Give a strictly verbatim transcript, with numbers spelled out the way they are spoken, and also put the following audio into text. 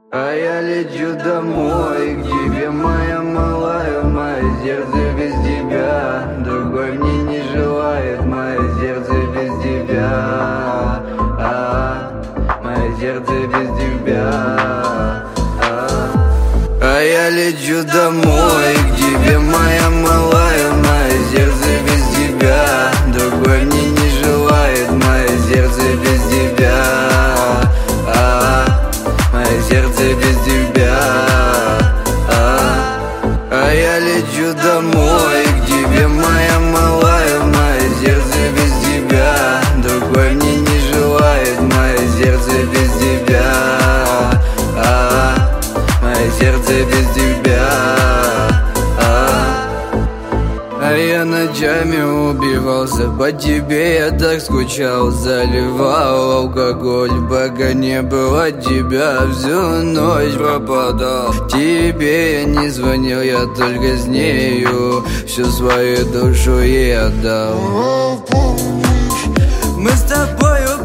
А я лечу домой к тебе, моя малая. Мое сердце без тебя, другой мне не желает. Мое сердце без тебя, а, мое сердце без тебя, а. А я лечу домой к тебе, моя малая. Мое сердце без тебя, другой мне не желает. Мое сердце без тебя, а, мое сердце без тебя, а. А я лечу домой к тебе, моя малая. Мое сердце без тебя, другой мне не желает. Мое сердце без тебя, а, мое сердце без тебя, а. А я ночами убивался по тебе, я так скучал. Заливал алкоголь, пока не было тебя. Всю ночь пропадал, тебе я не звонил, я только с нею всю свою душу ей отдал. Мы с тобою